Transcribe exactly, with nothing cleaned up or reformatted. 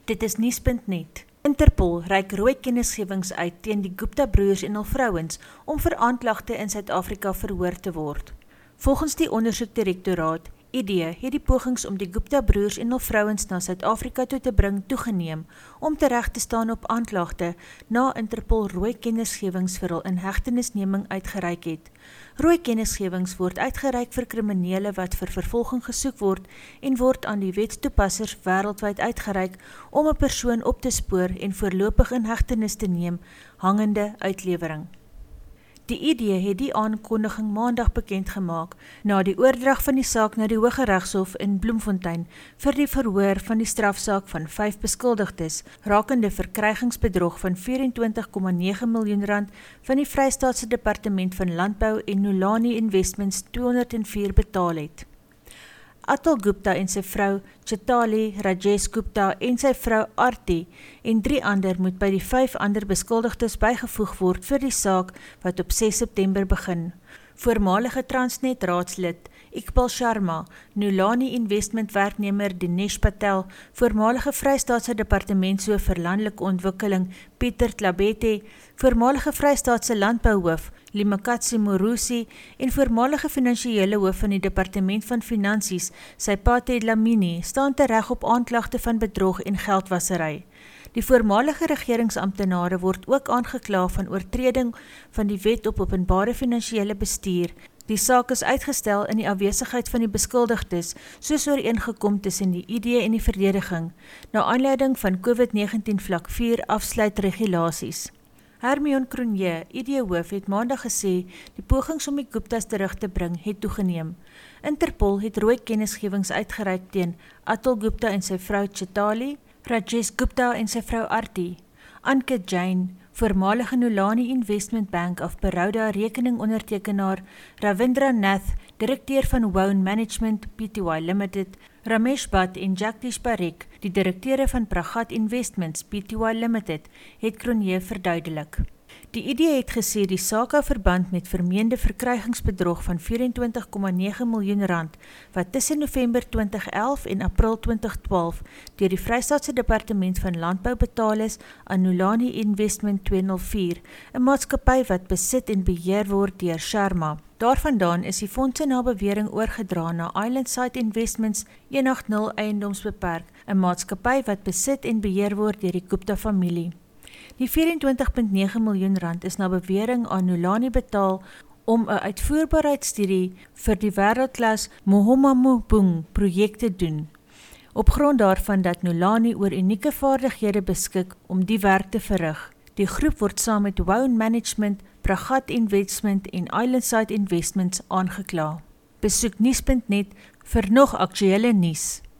Dit is nuus punt net. Interpol reik rooi kennisgewings uit teen die Gupta-broers en hul vrouens om vir aanklagte in Suid-Afrika verhoor te word. Volgens die ondersoekdirektoraat, I D, het die pogings om die Gupta-broers en hul vrouens na Suid-Afrika toe te bring toegeneem om terecht te staan op aanklagte na Interpol rooi kennisgewings vir hul inhegtenisneming uitgereik het. Rooi kennisgewings word uitgereik vir kriminele wat vir vervolging gesoek word en word aan die wetstoepassers wêreldwyd uitgereik om 'n persoon op te spoor en voorlopig in hegtenis te neem, hangende uitlewering. Die I D het die aankondiging maandag bekend gemaak na die oordrag van die saak na die Hooggeregshof in Bloemfontein vir die verhoor van die strafsaak van vyf beskuldigdes rakende verkrygingsbedrog van vyf-en-twintig komma nege miljoen rand van die Vrystaatse Departement van Landbou en Nolani Investments tweehonderd en vier betaal het. Atul Gupta en sy vrou Chitali Rajesh Gupta en sy vrou Arti en drie ander moet by die vyf ander beskuldigdes bygevoeg word vir die saak wat op ses September begin. Voormalige Transnet raadslid Iqbal Sharma, Nolani Investment werknemer Dinesh Patel, voormalige Vrystaatse Departementshoof vir Landelike Ontwikkeling Pieter Tlabete, voormalige Vrystaatse Landbouhoof Limakatsi Morusi en voormalige finansiële hoof van die Departement van Finansies Saipate Dlamini staan tereg op aanklagte van bedrog en geldwassery. Die voormalige regeringsamptenare word ook aangekla van oortreding van die wet op openbare finansiële bestuur. Die saak is uitgestel in die afwesigheid van die beskuldigdes, soos ooreengekom tussen die I D en die verdediging, na aanleiding van COVID negentien vlak vier afsluitregulasies. Hermione Cronje, I D-hoof, het maandag gesê die pogings om die Guptas terug te bring het toegeneem. Interpol het rooi kennisgewings uitgereik teen Atul Gupta en sy vrou Chitali, Rajesh Gupta en sy vrou Arti, Ankit Jain, voormalige Nolani Investment Bank of Baroda rekeningondertekenaar, Ravindra Nath, direkteur van Wown Management Pty Limited, Ramesh Bhatt en Jagdish Parekh, die direkteure van Pragat Investments Pty Limited, het Cronje verduidelik. Die I D het gesê die saak hou verband met vermeende verkrygingsbedrog van vyf-en-twintig komma nege miljoen rand wat tussen November twintig elf en April twintig twaalf deur die Vrystaatse Departement van Landbou betaal is aan Nolani Investment tweehonderd vier, 'n maatskappy wat besit en beheer word deur Sharma. Daarvandaan is die fondse na bewering oorgedra na Islandside Investments een agt nul Eiendomsbeperk, 'n maatskappy wat besit en beheer word deur die Gupta-familie. Die vyf-en-twintig komma nege miljoen rand is na bewering aan Nolani betaal om 'n uitvoerbaarheidsstudie vir die wêreldklas Mohomamu-Bung projek te doen, op grond daarvan dat Nolani oor unieke vaardighede beskik om die werk te verrig. Die groep word saam met Wown Management, Pragat Investment en Islandside Investments aangekla. Besoek nuus punt net vir nog aktuelle nuus.